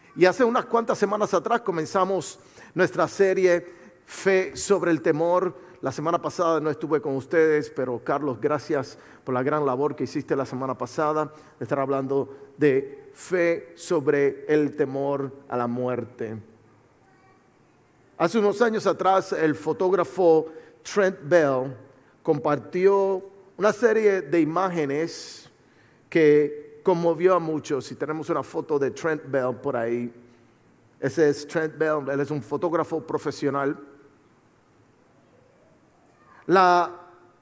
Y hace unas cuantas semanas atrás comenzamos nuestra serie Fe sobre el Temor. La semana pasada no estuve con ustedes, pero Carlos, gracias por la gran labor que hiciste la semana pasada. Estar hablando de fe sobre el temor a la muerte. Hace unos años atrás, el fotógrafo Trent Bell compartió una serie de imágenes que conmovió a muchos. Y tenemos una foto de Trent Bell por ahí. Ese es Trent Bell, él es un fotógrafo profesional. La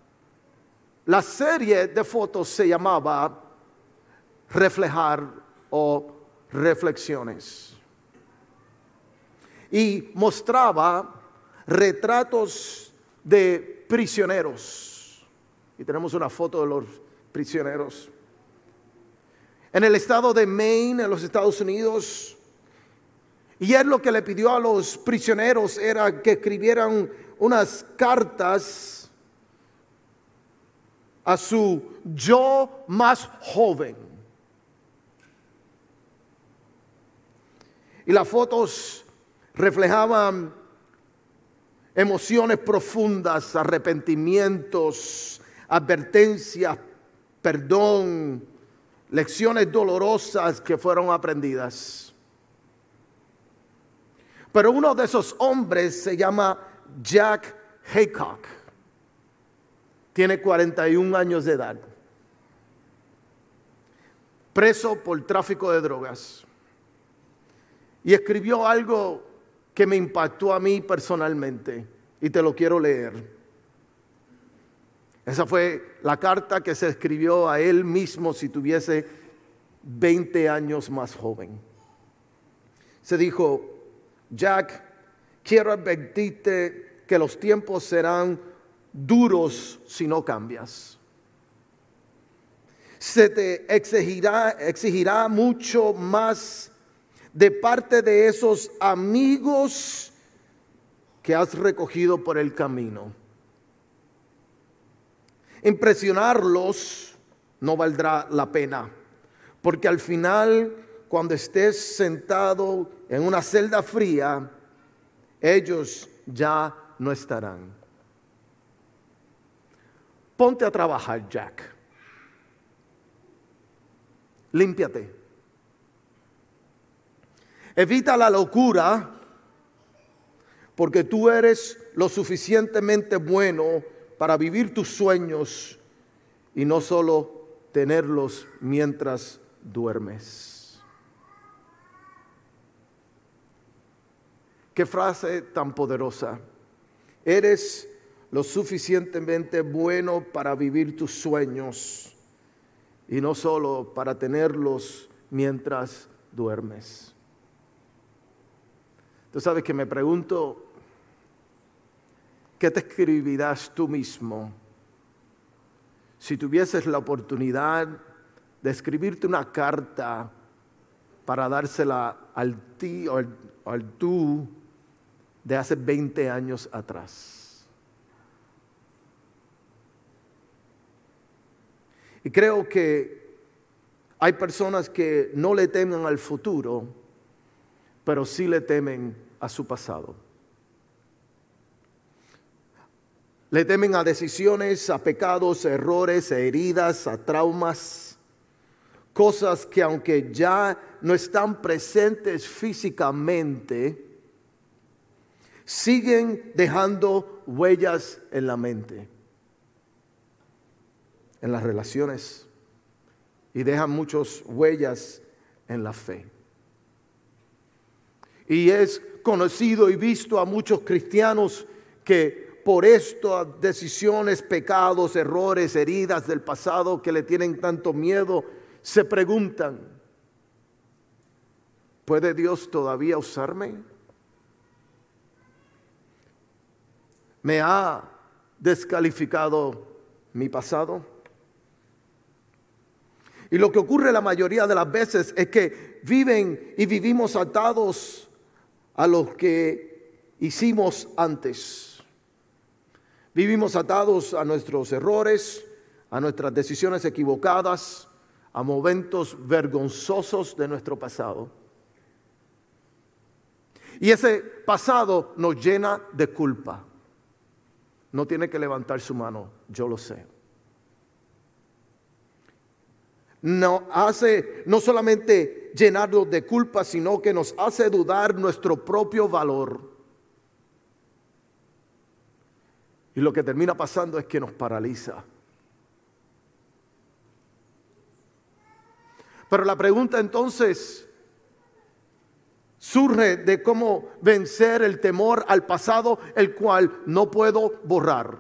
serie de fotos se llamaba Reflejar o Reflexiones. Y mostraba retratos de prisioneros. Y tenemos una foto de los prisioneros. En el estado de Maine, en los Estados Unidos. Y él lo que le pidió a los prisioneros era que escribieran unas cartas a su yo más joven. Y las fotos reflejaban emociones profundas, arrepentimientos, advertencias, perdón, lecciones dolorosas que fueron aprendidas. Pero uno de esos hombres se llama Jack Haycock. Tiene 41 años de edad. Preso por tráfico de drogas. Y escribió algo que me impactó a mí personalmente. Y te lo quiero leer. Esa fue la carta que se escribió a él mismo si tuviese 20 años más joven. Se dijo: Jack, quiero advertirte que los tiempos serán duros si no cambias. Se te exigirá mucho más de parte de esos amigos que has recogido por el camino. Impresionarlos no valdrá la pena, porque al final, cuando estés sentado en una celda fría, ellos ya no estarán. Ponte a trabajar, Jack. Límpiate. Evita la locura, porque tú eres lo suficientemente bueno para vivir tus sueños y no solo tenerlos mientras duermes. Qué frase tan poderosa. Eres lo suficientemente bueno para vivir tus sueños y no solo para tenerlos mientras duermes. Tú sabes que me pregunto, ¿qué te escribirás tú mismo si tuvieses la oportunidad de escribirte una carta para dársela al ti o al tú de hace 20 años atrás? Y creo que hay personas que no le temen al futuro, pero sí le temen a su pasado. Le temen a decisiones, a pecados, a errores, a heridas, a traumas, cosas que aunque ya no están presentes físicamente, siguen dejando huellas en la mente, en las relaciones, y dejan muchas huellas en la fe. Y es conocido y visto a muchos cristianos que por estas decisiones, pecados, errores, heridas del pasado que le tienen tanto miedo, se preguntan: ¿puede Dios todavía usarme? ¿Me ha descalificado mi pasado? Y lo que ocurre la mayoría de las veces es que viven y vivimos atados a lo que hicimos antes. Vivimos atados a nuestros errores, a nuestras decisiones equivocadas, a momentos vergonzosos de nuestro pasado. Y ese pasado nos llena de culpa. No tiene que levantar su mano, yo lo sé. No solamente llenarnos de culpa, sino que nos hace dudar nuestro propio valor. Y lo que termina pasando es que nos paraliza. Pero la pregunta entonces surge de cómo vencer el temor al pasado, el cual no puedo borrar.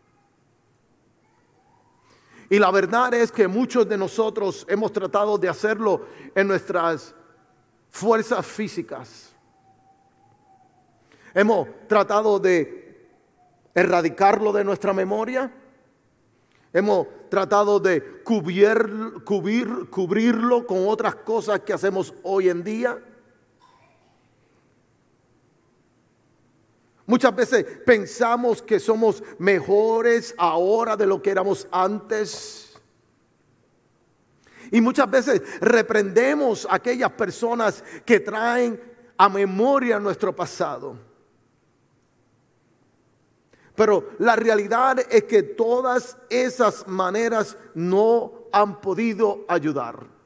Y la verdad es que muchos de nosotros hemos tratado de hacerlo en nuestras fuerzas físicas. Hemos tratado de erradicarlo de nuestra memoria. Hemos tratado de cubrirlo con otras cosas que hacemos hoy en día. Muchas veces pensamos que somos mejores ahora de lo que éramos antes. Y muchas veces reprendemos a aquellas personas que traen a memoria nuestro pasado. Pero la realidad es que todas esas maneras no han podido ayudar.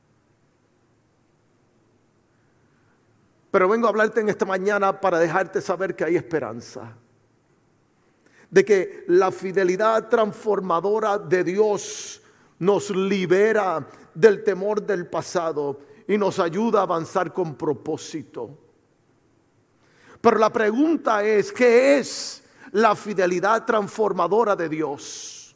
Pero vengo a hablarte en esta mañana para dejarte saber que hay esperanza. De que la fidelidad transformadora de Dios nos libera del temor del pasado y nos ayuda a avanzar con propósito. Pero la pregunta es, ¿qué es la fidelidad transformadora de Dios?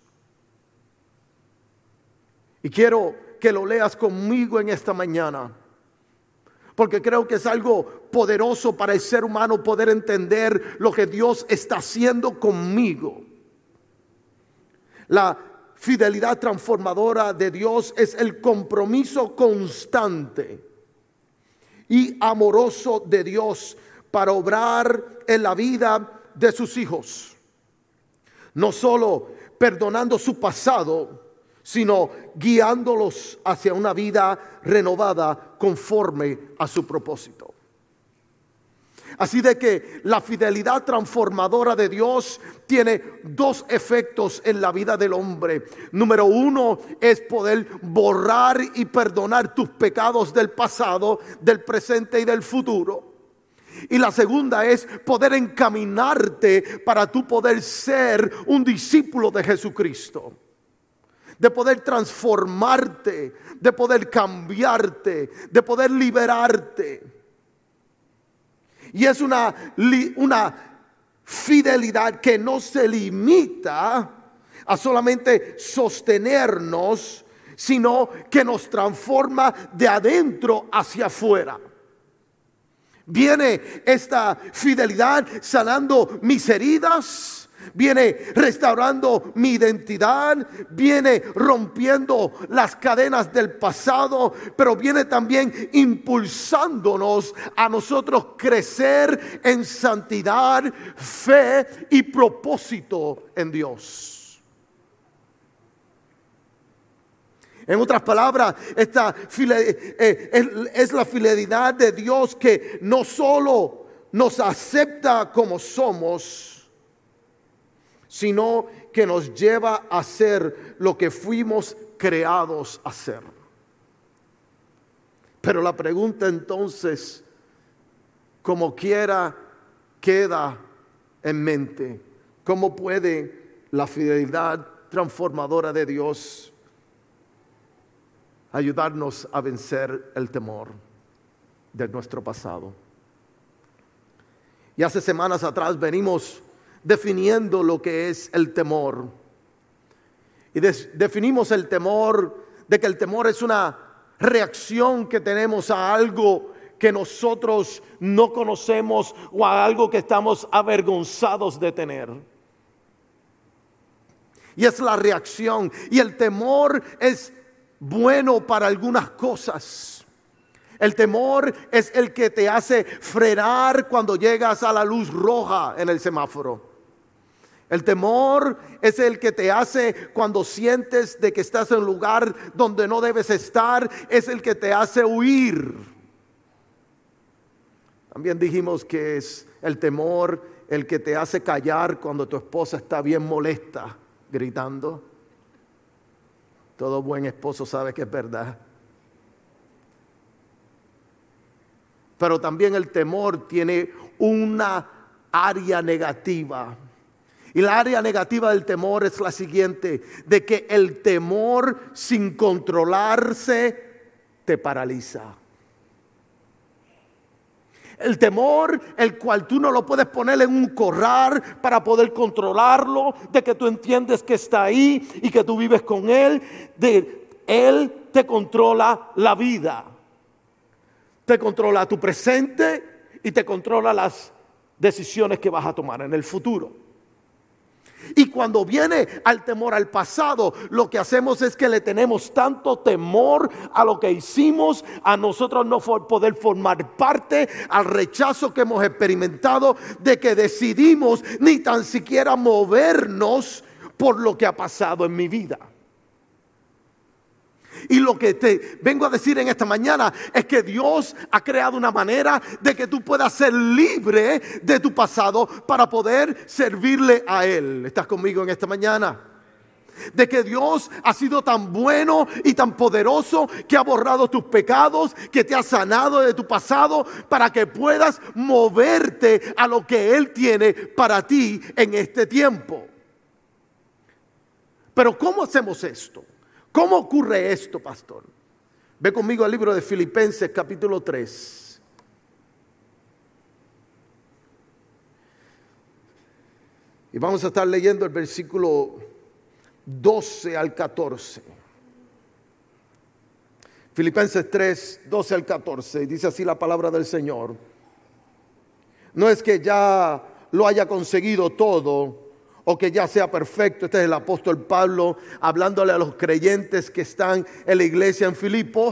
Y quiero que lo leas conmigo en esta mañana, porque creo que es algo poderoso para el ser humano poder entender lo que Dios está haciendo conmigo. La fidelidad transformadora de Dios es el compromiso constante y amoroso de Dios para obrar en la vida de sus hijos. No solo perdonando su pasado, sino guiándolos hacia una vida renovada conforme a su propósito. Así de que la fidelidad transformadora de Dios tiene dos efectos en la vida del hombre. Número uno es poder borrar y perdonar tus pecados del pasado, del presente y del futuro. Y la segunda es poder encaminarte para tú poder ser un discípulo de Jesucristo. De poder transformarte, de poder cambiarte, de poder liberarte. Y es una fidelidad que no se limita a solamente sostenernos, sino que nos transforma de adentro hacia afuera. Viene esta fidelidad sanando mis heridas. Viene restaurando mi identidad, viene rompiendo las cadenas del pasado, pero viene también impulsándonos a nosotros crecer en santidad, fe y propósito en Dios. En otras palabras, esta es la fidelidad de Dios que no solo nos acepta como somos, sino que nos lleva a ser lo que fuimos creados a ser. Pero la pregunta entonces, como quiera, queda en mente: ¿cómo puede la fidelidad transformadora de Dios ayudarnos a vencer el temor de nuestro pasado? Y hace semanas atrás venimos definiendo lo que es el temor. Y definimos el temor de que el temor es una reacción que tenemos a algo que nosotros no conocemos o a algo que estamos avergonzados de tener. Y es la reacción. Y el temor es bueno para algunas cosas. El temor es el que te hace frenar cuando llegas a la luz roja en el semáforo. El temor es el que te hace cuando sientes de que estás en un lugar donde no debes estar. Es el que te hace huir. También dijimos que es el temor el que te hace callar cuando tu esposa está bien molesta, gritando. Todo buen esposo sabe que es verdad. Pero también el temor tiene una área negativa. Y la área negativa del temor es la siguiente: de que el temor sin controlarse te paraliza. El temor, el cual tú no lo puedes poner en un corral para poder controlarlo, de que tú entiendes que está ahí y que tú vives con él, él te controla la vida. Te controla tu presente y te controla las decisiones que vas a tomar en el futuro. Y cuando viene al temor al pasado, lo que hacemos es que le tenemos tanto temor a lo que hicimos, a nosotros no poder formar parte, al rechazo que hemos experimentado, de que decidimos ni tan siquiera movernos por lo que ha pasado en mi vida. Y lo que te vengo a decir en esta mañana es que Dios ha creado una manera de que tú puedas ser libre de tu pasado para poder servirle a Él. ¿Estás conmigo en esta mañana? De que Dios ha sido tan bueno y tan poderoso que ha borrado tus pecados, que te ha sanado de tu pasado para que puedas moverte a lo que Él tiene para ti en este tiempo. Pero ¿cómo hacemos esto? ¿Cómo ocurre esto, pastor? Ve conmigo al libro de Filipenses capítulo 3. Y vamos a estar leyendo el versículo 12 al 14. Filipenses 3, 12 al 14. Dice así la palabra del Señor. No es que ya lo haya conseguido todo o que ya sea perfecto. Este es el apóstol Pablo hablándole a los creyentes que están en la iglesia en Filipo.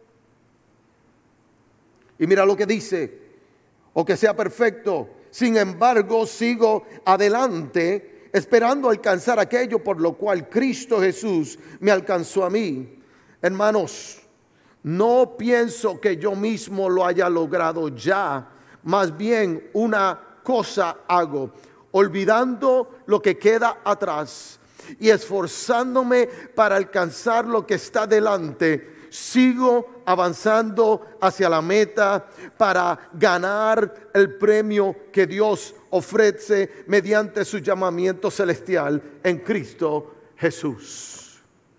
Y mira lo que dice: o que sea perfecto. Sin embargo, sigo adelante, esperando alcanzar aquello por lo cual Cristo Jesús me alcanzó a mí. Hermanos, no pienso que yo mismo lo haya logrado ya. Más bien una cosa hago, olvidando lo que queda atrás y esforzándome para alcanzar lo que está delante, sigo avanzando hacia la meta para ganar el premio que Dios ofrece mediante su llamamiento celestial en Cristo Jesús.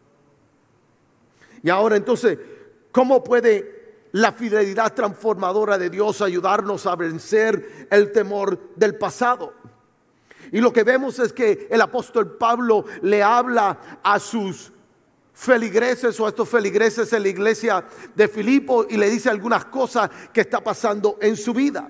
Y ahora entonces, ¿cómo puede la fidelidad transformadora de Dios ayudarnos a vencer el temor del pasado? Y lo que vemos es que el apóstol Pablo le habla a sus feligreses o a estos feligreses en la iglesia de Filipo y le dice algunas cosas que está pasando en su vida.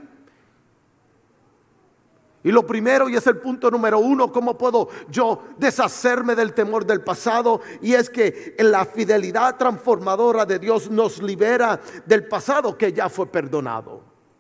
Y lo primero, y es el punto número uno, ¿cómo puedo yo deshacerme del temor del pasado? Y es que la fidelidad transformadora de Dios nos libera del pasado que ya fue perdonado.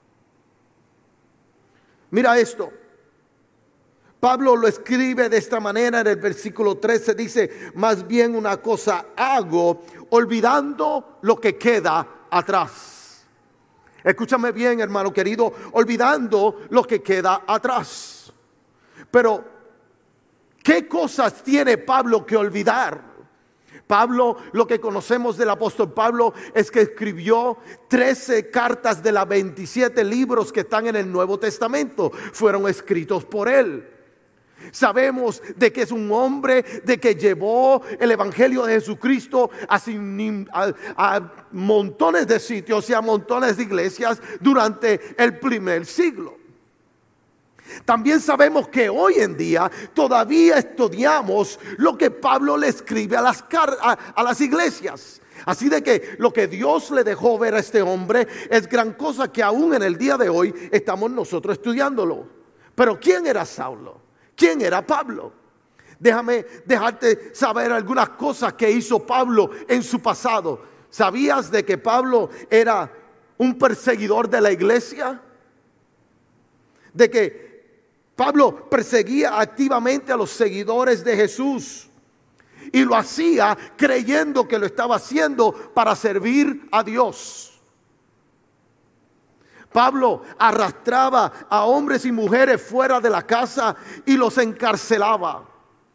Mira esto. Pablo lo escribe de esta manera en el versículo 13, dice: más bien una cosa hago, olvidando lo que queda atrás. Escúchame bien, hermano querido, olvidando lo que queda atrás. Pero, ¿qué cosas tiene Pablo que olvidar? Pablo, lo que conocemos del apóstol Pablo es que escribió 13 cartas de los 27 libros que están en el Nuevo Testamento. Fueron escritos por él. Sabemos de que es un hombre de que llevó el evangelio de Jesucristo a montones de sitios y a montones de iglesias durante el primer siglo. También sabemos que hoy en día todavía estudiamos lo que Pablo le escribe a las iglesias. Así de que lo que Dios le dejó ver a este hombre es gran cosa que aún en el día de hoy estamos nosotros estudiándolo. Pero ¿quién era Saulo? ¿Quién era Pablo? Déjame dejarte saber algunas cosas que hizo Pablo en su pasado. ¿Sabías de que Pablo era un perseguidor de la iglesia? De que Pablo perseguía activamente a los seguidores de Jesús. Y lo hacía creyendo que lo estaba haciendo para servir a Dios. Pablo arrastraba a hombres y mujeres fuera de la casa y los encarcelaba.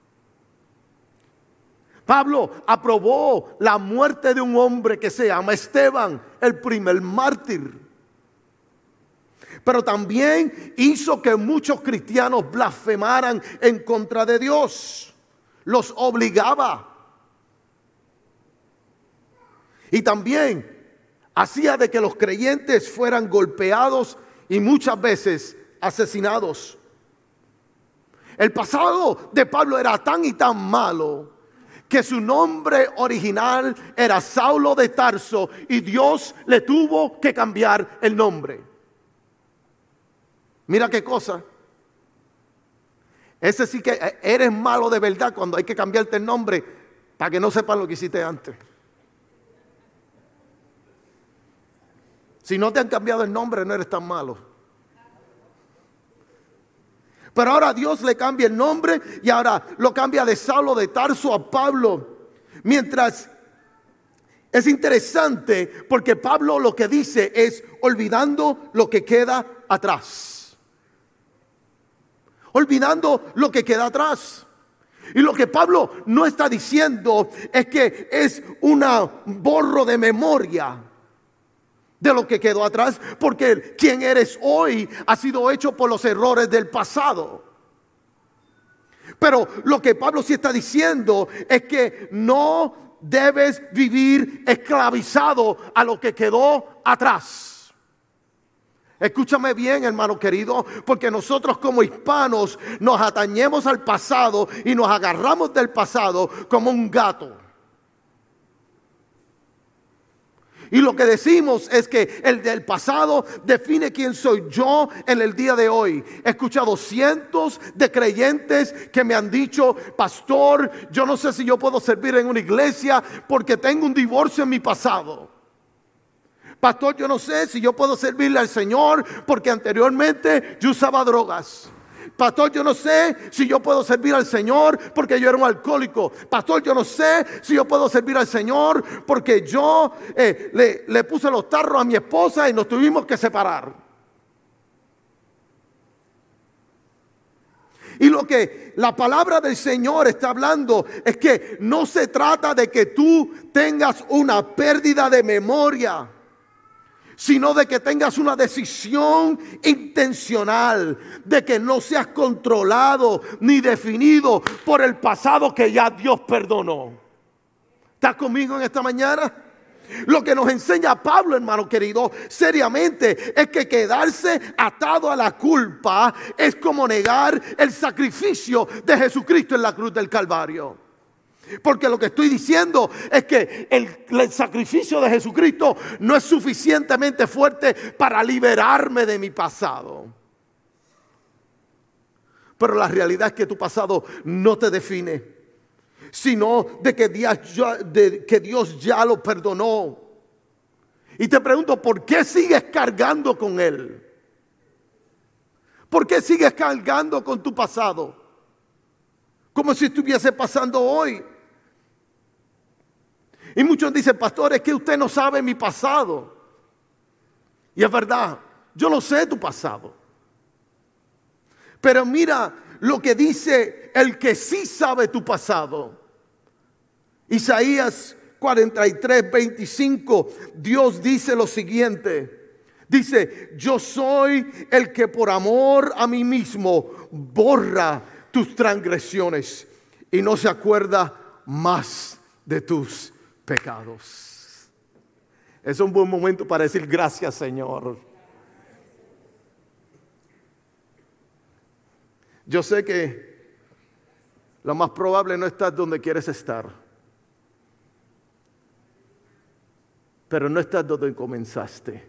Pablo aprobó la muerte de un hombre que se llama Esteban, el primer mártir. Pero también hizo que muchos cristianos blasfemaran en contra de Dios. Los obligaba. Y también hacía de que los creyentes fueran golpeados y muchas veces asesinados. El pasado de Pablo era tan y tan malo que su nombre original era Saulo de Tarso y Dios le tuvo que cambiar el nombre. Mira qué cosa. Ese sí que eres malo de verdad cuando hay que cambiarte el nombre para que no sepan lo que hiciste antes. Si no te han cambiado el nombre, no eres tan malo. Pero ahora Dios le cambia el nombre y ahora lo cambia de Saulo de Tarso a Pablo. Mientras es interesante porque Pablo lo que dice es olvidando lo que queda atrás. Olvidando lo que queda atrás. Y lo que Pablo no está diciendo es que es un borro de memoria de lo que quedó atrás, porque quien eres hoy ha sido hecho por los errores del pasado. Pero lo que Pablo sí está diciendo es que no debes vivir esclavizado a lo que quedó atrás. Escúchame bien, hermano querido, porque nosotros como hispanos nos atañemos al pasado y nos agarramos del pasado como un gato. Y lo que decimos es que el del pasado define quién soy yo en el día de hoy. He escuchado cientos de creyentes que me han dicho: pastor, yo no sé si yo puedo servir en una iglesia porque tengo un divorcio en mi pasado. Pastor, yo no sé si yo puedo servirle al Señor porque anteriormente yo usaba drogas. Pastor, yo no sé si yo puedo servir al Señor porque yo era un alcohólico. Pastor, yo no sé si yo puedo servir al Señor porque yo le puse los tarros a mi esposa y nos tuvimos que separar. Y lo que la palabra del Señor está hablando es que no se trata de que tú tengas una pérdida de memoria, sino de que tengas una decisión intencional, de que no seas controlado ni definido por el pasado que ya Dios perdonó. ¿Estás conmigo en esta mañana? Lo que nos enseña Pablo, hermano querido, seriamente, es que quedarse atado a la culpa es como negar el sacrificio de Jesucristo en la cruz del Calvario. Porque lo que estoy diciendo es que el sacrificio de Jesucristo no es suficientemente fuerte para liberarme de mi pasado. Pero la realidad es que tu pasado no te define, sino de que Dios ya lo perdonó. Y te pregunto, ¿por qué sigues cargando con él? ¿Por qué sigues cargando con tu pasado? Como si estuviese pasando hoy. Y muchos dicen: pastor, es que usted no sabe mi pasado. Y es verdad, yo no sé tu pasado. Pero mira lo que dice el que sí sabe tu pasado. Isaías 43:25, Dios dice lo siguiente. Dice: yo soy el que por amor a mí mismo borra tus transgresiones y no se acuerda más de tus pecados. Es un buen momento para decir: gracias, Señor. Yo sé que lo más probable no estás donde quieres estar, pero no estás donde comenzaste.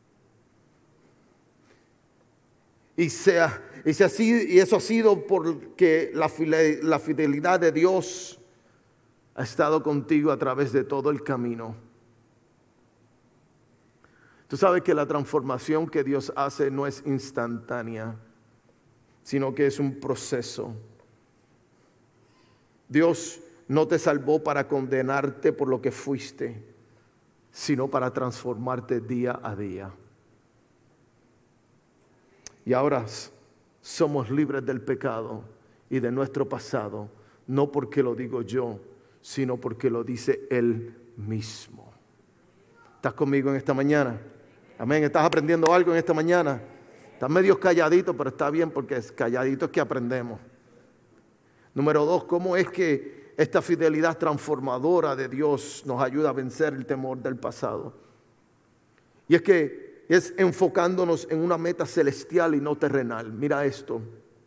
Y eso ha sido porque la fidelidad de Dios ha estado contigo a través de todo el camino. Tú sabes que la transformación que Dios hace no es instantánea, sino que es un proceso. Dios no te salvó para condenarte por lo que fuiste, sino para transformarte día a día. Y ahora somos libres del pecado y de nuestro pasado, no porque lo digo yo, sino porque lo dice Él mismo. ¿Estás conmigo en esta mañana? Amén. ¿Estás aprendiendo algo en esta mañana? Estás medio calladito, pero está bien porque es calladito es que aprendemos. Número 2, ¿cómo es que esta fidelidad transformadora de Dios nos ayuda a vencer el temor del pasado? Y es que es enfocándonos en una meta celestial y no terrenal. Mira esto.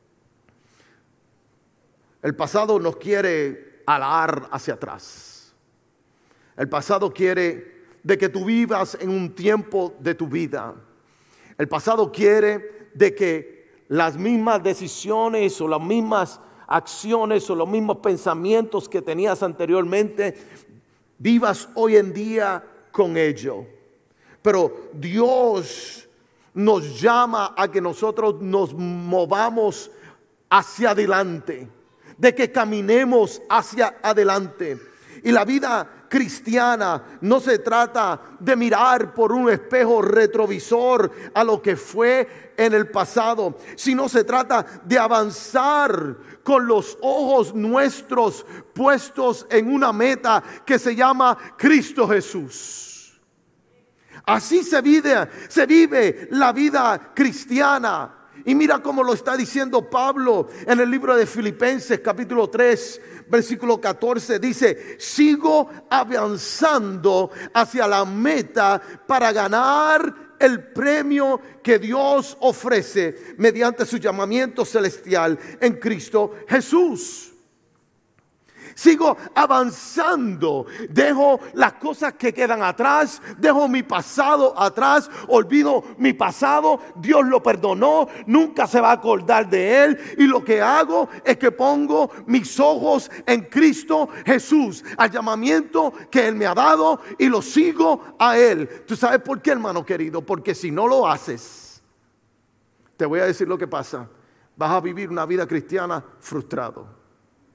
El pasado nos quiere alar hacia atrás. El pasado quiere de que tú vivas en un tiempo de tu vida. El pasado quiere de que las mismas decisiones o las mismas acciones o los mismos pensamientos que tenías anteriormente vivas hoy en día con ello. Pero Dios nos llama a que nosotros nos movamos hacia adelante, de que caminemos hacia adelante. Y la vida cristiana no se trata de mirar por un espejo retrovisor a lo que fue en el pasado, sino se trata de avanzar con los ojos nuestros puestos en una meta que se llama Cristo Jesús. Así se vive la vida cristiana. Y mira cómo lo está diciendo Pablo en el libro de Filipenses capítulo 3 versículo 14. Dice: sigo avanzando hacia la meta para ganar el premio que Dios ofrece mediante su llamamiento celestial en Cristo Jesús. Sigo avanzando, dejo las cosas que quedan atrás, dejo mi pasado atrás, olvido mi pasado, Dios lo perdonó, nunca se va a acordar de él, y lo que hago es que pongo mis ojos en Cristo Jesús, al llamamiento que él me ha dado, y lo sigo a él. ¿Tú sabes por qué, hermano querido? Porque si no lo haces, te voy a decir lo que pasa: vas a vivir una vida cristiana frustrado.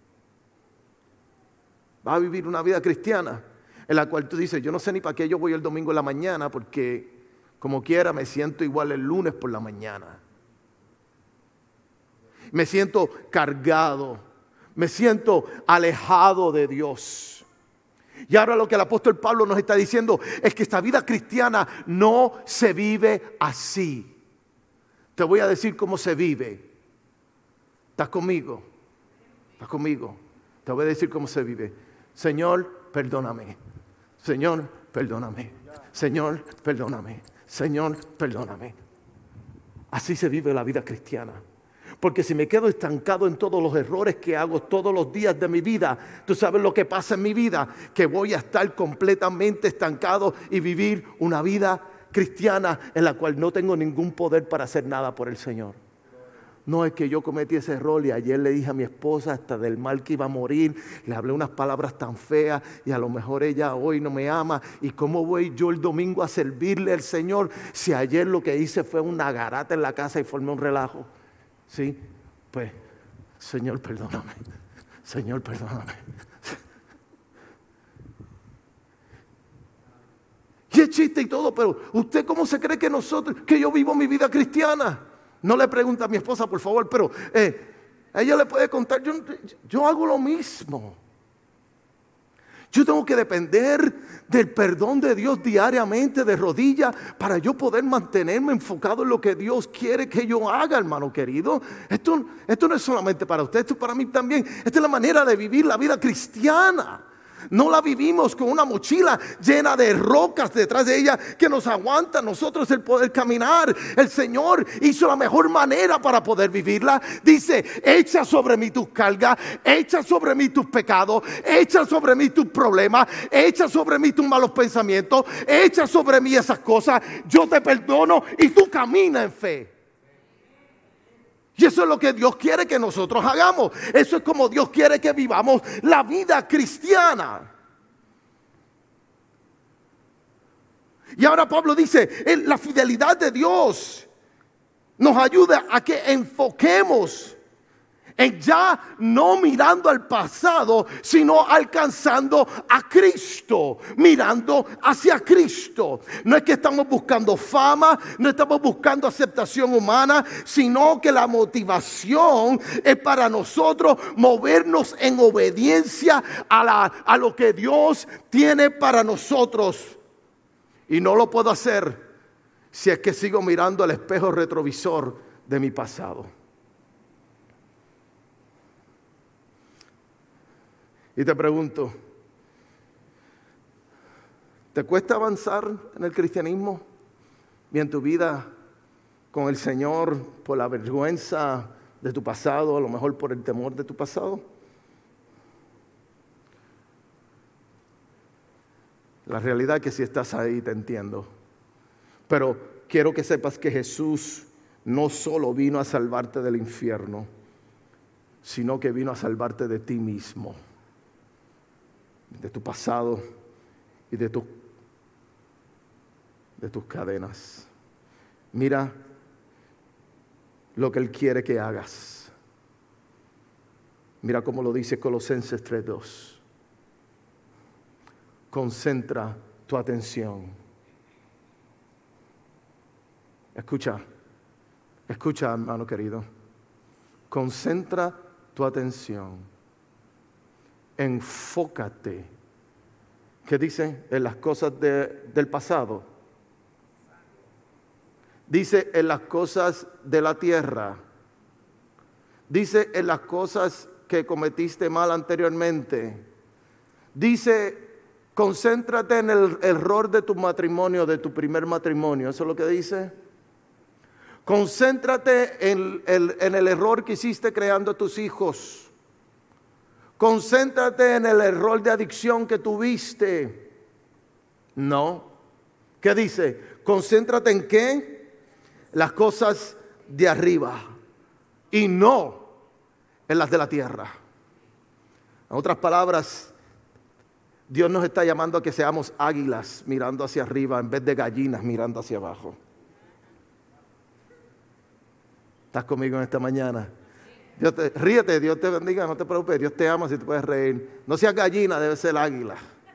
Vas a vivir una vida cristiana en la cual tú dices: yo no sé ni para qué yo voy el domingo en la mañana, porque como quiera me siento igual el lunes por la mañana. Me siento cargado, me siento alejado de Dios. Y ahora lo que el apóstol Pablo nos está diciendo es que esta vida cristiana no se vive así. Te voy a decir cómo se vive. ¿Estás conmigo? ¿Estás conmigo? Te voy a decir cómo se vive. Señor, perdóname. Señor, perdóname. Señor, perdóname. Señor, perdóname. Así se vive la vida cristiana. Porque si me quedo estancado en todos los errores que hago todos los días de mi vida, tú sabes lo que pasa en mi vida, que voy a estar completamente estancado y vivir una vida cristiana en la cual no tengo ningún poder para hacer nada por el Señor. No, es que yo cometí ese error y ayer le dije a mi esposa hasta del mal que iba a morir, le hablé unas palabras tan feas y a lo mejor ella hoy no me ama. ¿Y cómo voy yo el domingo a servirle al Señor si ayer lo que hice fue una garata en la casa y formé un relajo? Sí, pues, Señor, perdóname. Señor, perdóname. Y es chiste y todo, pero ¿usted cómo se cree que yo vivo mi vida cristiana? No le pregunte a mi esposa, por favor, pero ella le puede contar. Yo hago lo mismo. Yo tengo que depender del perdón de Dios diariamente, de rodillas, para yo poder mantenerme enfocado en lo que Dios quiere que yo haga, hermano querido. Esto no es solamente para usted, esto es para mí también. Esta es la manera de vivir la vida cristiana. No la vivimos con una mochila llena de rocas detrás de ella que nos aguanta a nosotros el poder caminar. El Señor hizo la mejor manera para poder vivirla. Dice: echa sobre mí tus cargas, echa sobre mí tus pecados, echa sobre mí tus problemas, echa sobre mí tus malos pensamientos, echa sobre mí esas cosas. Yo te perdono y tú camina en fe. Y eso es lo que Dios quiere que nosotros hagamos. Eso es como Dios quiere que vivamos la vida cristiana. Y ahora Pablo dice: la fidelidad de Dios nos ayuda a que enfoquemos En ya no mirando al pasado, sino alcanzando a Cristo, mirando hacia Cristo. No es que estamos buscando fama, no estamos buscando aceptación humana, sino que la motivación es para nosotros movernos en obediencia a lo que Dios tiene para nosotros. Y no lo puedo hacer si es que sigo mirando al espejo retrovisor de mi pasado. Y te pregunto, ¿te cuesta avanzar en el cristianismo y en tu vida con el Señor por la vergüenza de tu pasado, a lo mejor por el temor de tu pasado? La realidad es que si estás ahí te entiendo, pero quiero que sepas que Jesús no solo vino a salvarte del infierno, sino que vino a salvarte de ti mismo, de tu pasado y de tus cadenas. Mira lo que Él quiere que hagas. Mira cómo lo dice Colosenses 3:2. Concentra tu atención. Escucha, hermano querido. Concentra tu atención. Enfócate. ¿Qué dice? En las cosas del pasado. Dice en las cosas de la tierra. Dice en las cosas que cometiste mal anteriormente. Dice, concéntrate en el error de tu matrimonio, de tu primer matrimonio. ¿Eso es lo que dice? Concéntrate en el error que hiciste creando a tus hijos. Concéntrate en el error de adicción que tuviste. No. ¿Qué dice? Concéntrate en qué? Las cosas de arriba y no en las de la tierra. En otras palabras, Dios nos está llamando a que seamos águilas mirando hacia arriba en vez de gallinas mirando hacia abajo. ¿Estás conmigo en esta mañana? Ríete, Dios te bendiga, no te preocupes, Dios te ama si te puedes reír. No seas gallina, debe ser águila.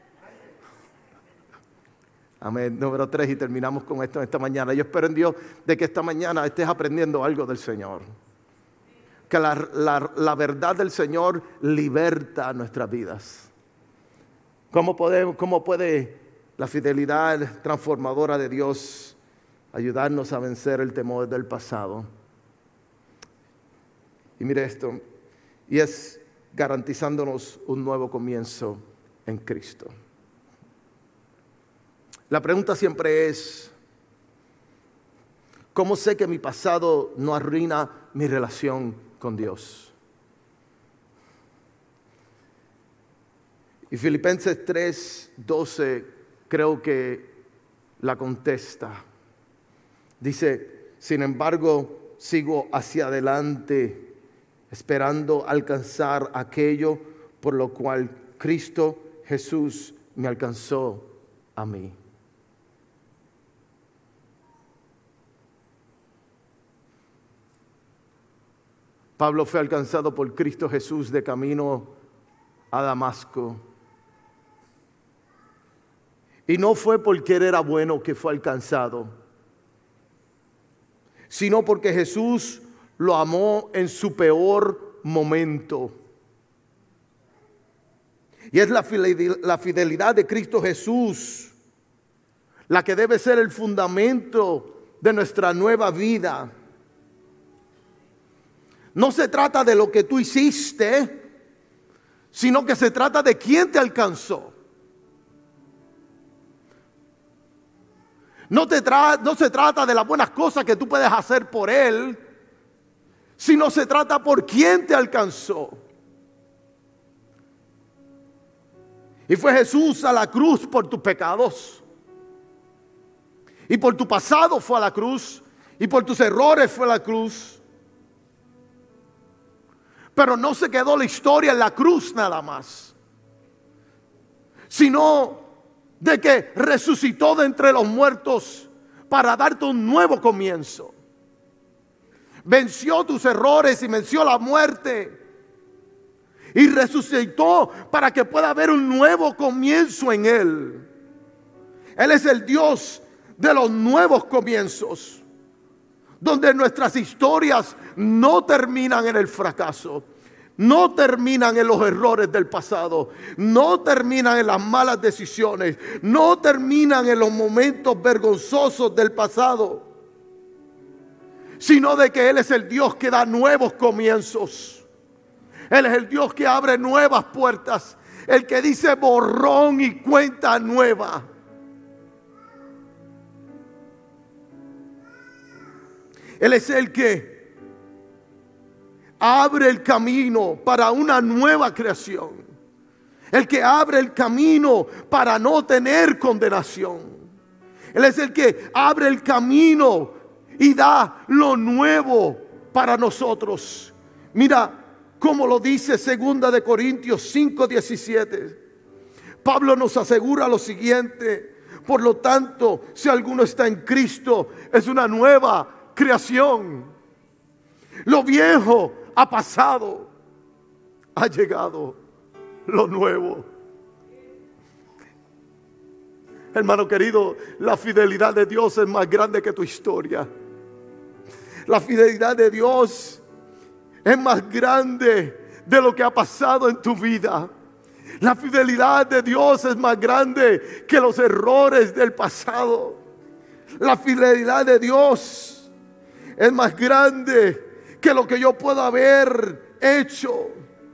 Amén. Número 3, y terminamos con esto en esta mañana. Yo espero en Dios de que esta mañana estés aprendiendo algo del Señor. Que la verdad del Señor liberta nuestras vidas. ¿Cómo puede la fidelidad transformadora de Dios ayudarnos a vencer el temor del pasado? Y mire esto, y es garantizándonos un nuevo comienzo en Cristo. La pregunta siempre es, ¿cómo sé que mi pasado no arruina mi relación con Dios? Y Filipenses 3:12 creo que la contesta. Dice, sin embargo, sigo hacia adelante, esperando alcanzar aquello por lo cual Cristo Jesús me alcanzó a mí. Pablo fue alcanzado por Cristo Jesús de camino a Damasco. Y no fue porque él era bueno que fue alcanzado, sino porque Jesús lo amó en su peor momento. Y es la fidelidad de Cristo Jesús la que debe ser el fundamento de nuestra nueva vida. No se trata de lo que tú hiciste, sino que se trata de quién te alcanzó. No se trata de las buenas cosas que tú puedes hacer por Él, sino se trata por quién te alcanzó. Y fue Jesús a la cruz por tus pecados. Y por tu pasado fue a la cruz. Y por tus errores fue a la cruz. Pero no se quedó la historia en la cruz nada más, sino de que resucitó de entre los muertos para darte un nuevo comienzo. venció tus errores y venció la muerte. Y resucitó para que pueda haber un nuevo comienzo en Él. Él es el Dios de los nuevos comienzos, donde nuestras historias no terminan en el fracaso, no terminan en los errores del pasado, no terminan en las malas decisiones, no terminan en los momentos vergonzosos del pasado, sino de que Él es el Dios que da nuevos comienzos. Él es el Dios que abre nuevas puertas, el que dice borrón y cuenta nueva. Él es el que abre el camino para una nueva creación, el que abre el camino para no tener condenación. Él es el que abre el camino y da lo nuevo para nosotros. Mira cómo lo dice 2 de Corintios 5:17. Pablo nos asegura lo siguiente: por lo tanto, si alguno está en Cristo, es una nueva creación. Lo viejo ha pasado, ha llegado lo nuevo. Hermano querido, la fidelidad de Dios es más grande que tu historia. La fidelidad de Dios es más grande de lo que ha pasado en tu vida. La fidelidad de Dios es más grande que los errores del pasado. La fidelidad de Dios es más grande que lo que yo pueda haber hecho.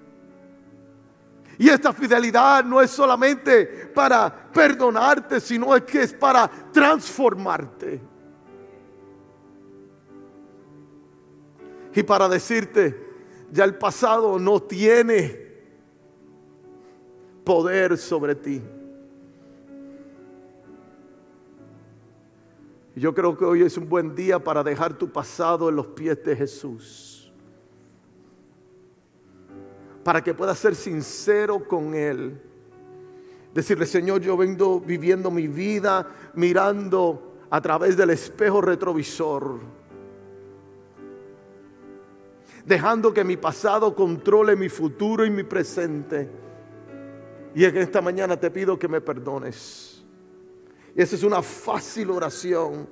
Y esta fidelidad no es solamente para perdonarte, sino es que es para transformarte. Y para decirte, ya el pasado no tiene poder sobre ti. Yo creo que hoy es un buen día para dejar tu pasado en los pies de Jesús, para que puedas ser sincero con Él. Decirle: Señor, yo vengo viviendo mi vida mirando a través del espejo retrovisor, dejando que mi pasado controle mi futuro y mi presente. Y en esta mañana te pido que me perdones. Y esa es una fácil oración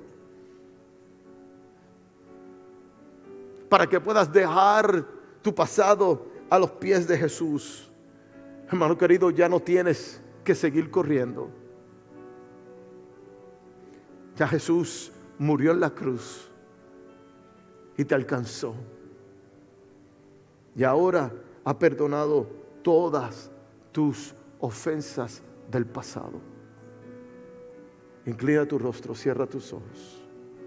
para que puedas dejar tu pasado a los pies de Jesús. Hermano querido, ya no tienes que seguir corriendo. Ya Jesús murió en la cruz y te alcanzó. Y ahora ha perdonado todas tus ofensas del pasado. Inclina tu rostro, cierra tus ojos.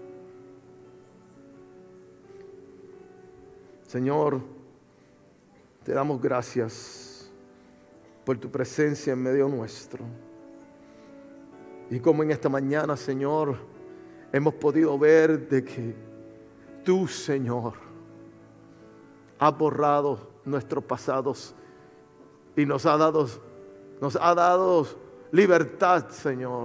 Señor, te damos gracias por tu presencia en medio nuestro. Y como en esta mañana, Señor, hemos podido ver de que tú, Señor, has borrado nuestros pasados y nos ha dado libertad, Señor,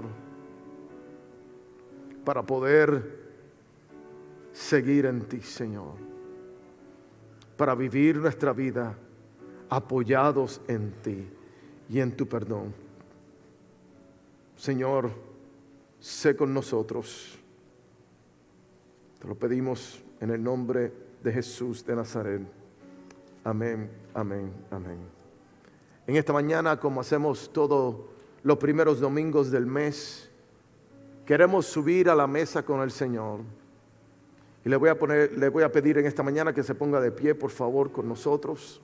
para poder seguir en ti, Señor, para vivir nuestra vida apoyados en ti y en tu perdón. Señor, sé con nosotros. Te lo pedimos en el nombre de Jesús de Nazaret. Amén, amén, amén. En esta mañana, como hacemos todos los primeros domingos del mes, queremos subir a la mesa con el Señor. Y le voy a pedir en esta mañana que se ponga de pie, por favor, con nosotros.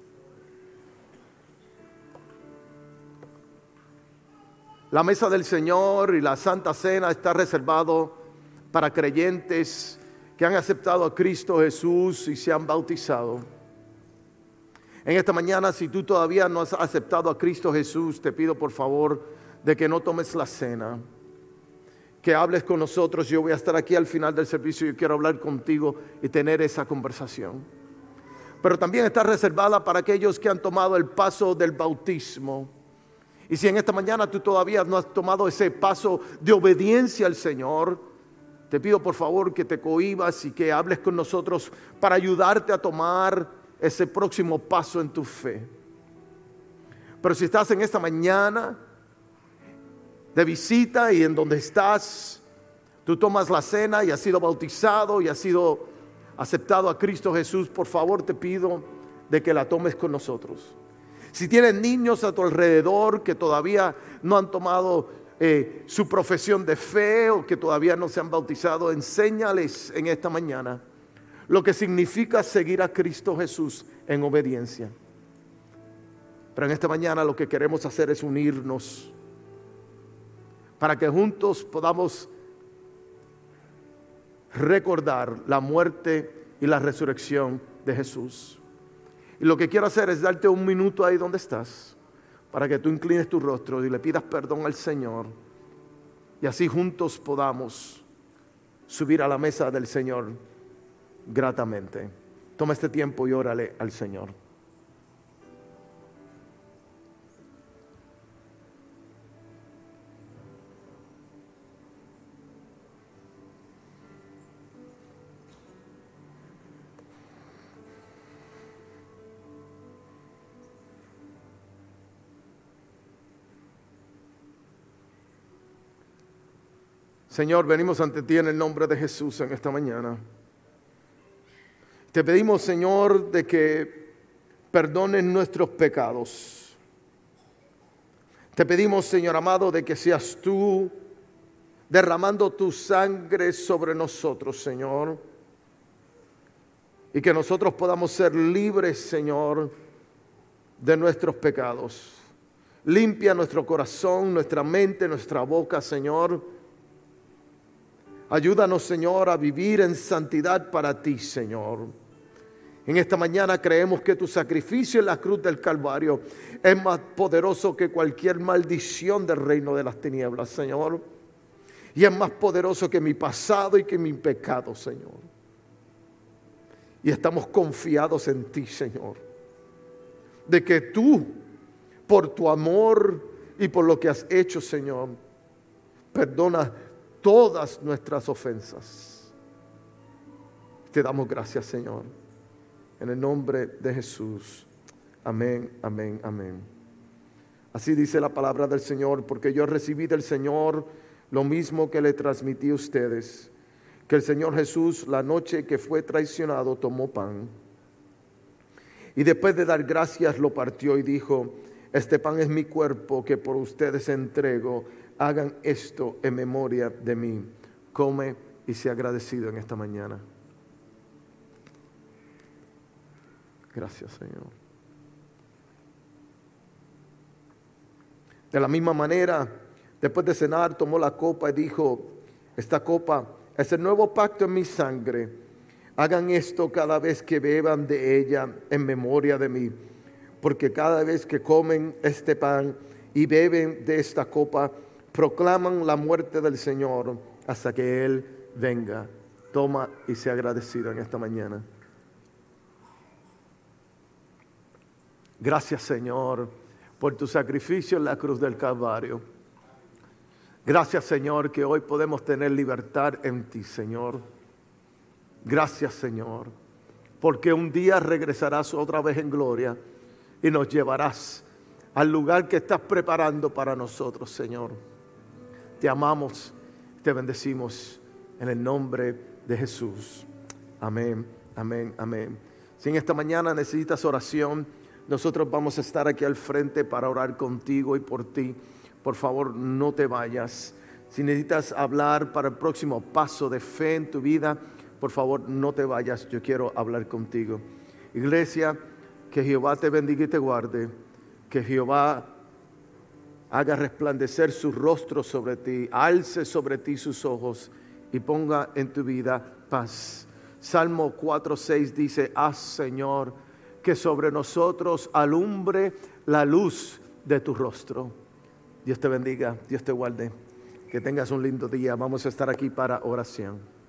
La mesa del Señor y la Santa Cena está reservado para creyentes que han aceptado a Cristo Jesús y se han bautizado. En esta mañana, si tú todavía no has aceptado a Cristo Jesús, te pido por favor de que no tomes la cena, que hables con nosotros. Yo voy a estar aquí al final del servicio y quiero hablar contigo y tener esa conversación. Pero también está reservada para aquellos que han tomado el paso del bautismo. Y si en esta mañana tú todavía no has tomado ese paso de obediencia al Señor, te pido por favor que te cohibas y que hables con nosotros para ayudarte a tomar ese próximo paso en tu fe. Pero si estás en esta mañana de visita y en donde estás, tú tomas la cena y has sido bautizado y has sido aceptado a Cristo Jesús, por favor te pido de que la tomes con nosotros. Si tienes niños a tu alrededor que todavía no han tomado su profesión de fe o que todavía no se han bautizado, enséñales en esta mañana lo que significa seguir a Cristo Jesús en obediencia. Pero en esta mañana lo que queremos hacer es unirnos para que juntos podamos recordar la muerte y la resurrección de Jesús. Y lo que quiero hacer es darte un minuto ahí donde estás, para que tú inclines tu rostro y le pidas perdón al Señor. Y así juntos podamos subir a la mesa del Señor gratamente. Toma este tiempo y órale al Señor. Señor, venimos ante ti en el nombre de Jesús en esta mañana. Te pedimos, Señor, de que perdones nuestros pecados. Te pedimos, Señor amado, de que seas tú derramando tu sangre sobre nosotros, Señor. Y que nosotros podamos ser libres, Señor, de nuestros pecados. Limpia nuestro corazón, nuestra mente, nuestra boca, Señor. Ayúdanos, Señor, a vivir en santidad para ti, Señor. En esta mañana creemos que tu sacrificio en la cruz del Calvario es más poderoso que cualquier maldición del reino de las tinieblas, Señor. Y es más poderoso que mi pasado y que mi pecado, Señor. Y estamos confiados en ti, Señor. De que tú, por tu amor y por lo que has hecho, Señor, perdona todas nuestras ofensas. Te damos gracias, Señor, en el nombre de Jesús. Amén, amén, amén. Así dice la palabra del Señor, porque yo recibí del Señor lo mismo que le transmití a ustedes, que el Señor Jesús, la noche que fue traicionado, tomó pan y después de dar gracias lo partió y dijo: este pan es mi cuerpo que por ustedes entrego. Hagan esto en memoria de mí. Come y sea agradecido en esta mañana. Gracias, Señor. De la misma manera, después de cenar, tomó la copa y dijo: esta copa es el nuevo pacto en mi sangre. Hagan esto cada vez que beban de ella en memoria de mí. Porque cada vez que comen este pan y beben de esta copa, proclaman la muerte del Señor hasta que Él venga. Toma y sea agradecido en esta mañana. Gracias, Señor, por tu sacrificio en la cruz del Calvario. Gracias, Señor, que hoy podemos tener libertad en ti, Señor. Gracias, Señor, porque un día regresarás otra vez en gloria y nos llevarás al lugar que estás preparando para nosotros, Señor. Te amamos, te bendecimos en el nombre de Jesús. Amén, amén, amén. Si en esta mañana necesitas oración, nosotros vamos a estar aquí al frente para orar contigo y por ti. Por favor, no te vayas. Si necesitas hablar para el próximo paso de fe en tu vida, por favor, no te vayas. Yo quiero hablar contigo. Iglesia, que Jehová te bendiga y te guarde. Que Jehová haga resplandecer su rostro sobre ti, alce sobre ti sus ojos y ponga en tu vida paz. Salmo 4:6 dice: haz, Señor, que sobre nosotros alumbre la luz de tu rostro. Dios te bendiga, Dios te guarde. Que tengas un lindo día. Vamos a estar aquí para oración.